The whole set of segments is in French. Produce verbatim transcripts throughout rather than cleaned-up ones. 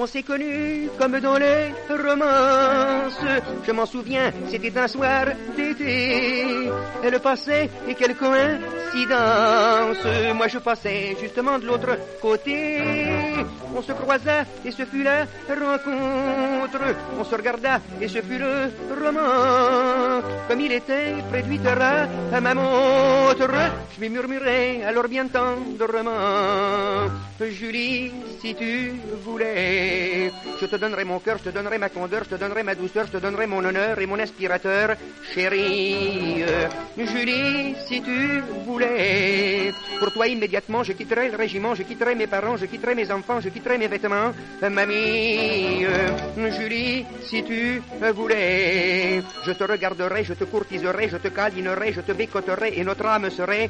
On s'est connus comme dans les romances. Je m'en souviens, c'était un soir d'été. Elle passait et quelle coïncidence. Moi je passais justement de l'autre côté. On se croisa et ce fut la rencontre. On se regarda et ce fut le roman. Comme il était près de huit heures à ma montre, je lui murmurai alors bien tendrement: Julie, si tu voulais, je te donnerai mon cœur, je te donnerai ma candeur, je te donnerai ma douceur, je te donnerai mon honneur et mon aspirateur, chérie. Julie, si tu voulais, pour toi immédiatement je quitterai le régiment, je quitterai mes parents, je quitterai mes enfants, je quitterai mes vêtements, mamie. Julie, si tu voulais, je te regarderai, je te courtiserai, je te câlinerai, je te bécoterai et notre âme serait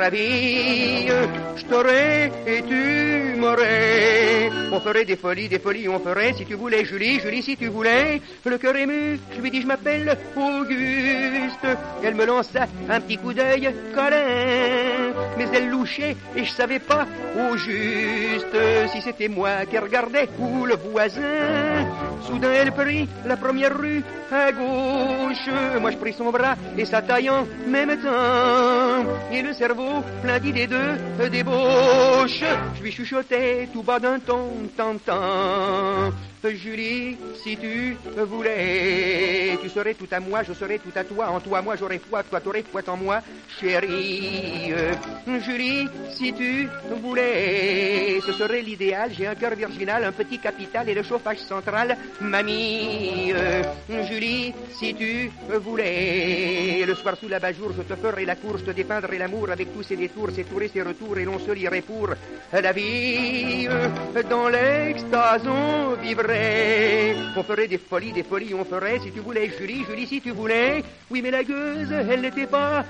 ravie. Je t'aurais et tu m'aurais. On ferait des folies, des folies, on ferait si tu voulais, Julie, Julie, si tu voulais. Le cœur ému, je lui dis je m'appelle Auguste. Elle me lança un petit coup d'œil câlin, mais elle louchait et je savais pas au juste si c'était moi qui regardais ou le voisin. Soudain elle prit la première rue à gauche. Moi je pris son bras et sa taille en même temps. Et le cerveau plein d'idées de débauche, je lui chuchotais tout bas d'un ton tentant: Julie, si tu voulais, tu serais tout à moi, je serais tout à toi. En toi, moi, j'aurais foi, toi, t'aurais foi en moi, chérie. Julie, si tu voulais, ce serait l'idéal. J'ai un cœur virginal, un petit capital et le chauffage central, mamie. Julie, si tu voulais, le soir sous l'abat-jour, je te ferai la cour, je te dépeindrai l'amour avec tous ses détours, ses tours et ses retours, et l'on se lirait pour la vie. Dans l'extase, on vivrait. On ferait des folies, des folies, on ferait si tu voulais, Julie, Julie, si tu voulais. Oui, mais la gueuse, elle n'était pas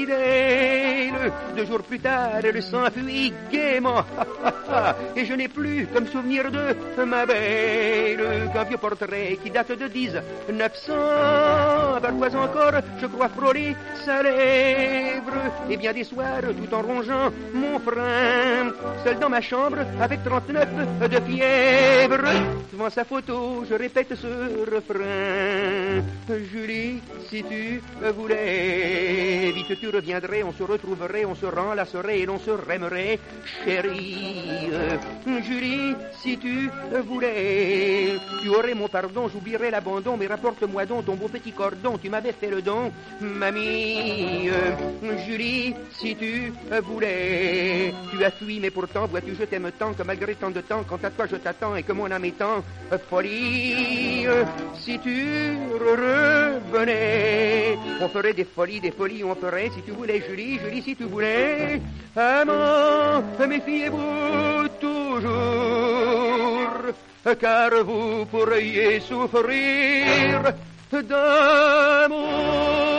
fidèle. Deux jours plus tard, elle s'enfuit gaiement. Et je n'ai plus comme souvenir de ma belle qu'un vieux portrait qui date de dix-neuf cents. Parfois encore, je crois frôler sa lèvre. Et bien des soirs, tout en rongeant mon frein, seul dans ma chambre, avec trente-neuf de fièvre, devant sa photo, je répète ce refrain: Julie, si tu voulais, vite tu reviendrais, on se retrouverait, on se renlacerait et l'on se raimerait, chérie. Julie, si tu voulais, tu aurais mon pardon, j'oublierais l'abandon, mais rapporte-moi donc ton beau petit cordon, tu m'avais fait le don, mamie. Julie, si tu voulais, tu as fui, mais pourtant, vois-tu, je t'aime tant que malgré tant de temps, quant à toi je t'attends et que mon âme est tant folie. Si tu revenais, on ferait des folies, des folies, on ferait si tu voulais, Julie, Julie, si tu voulais. Amant, méfiez-vous toujours, car vous pourriez souffrir d'amour.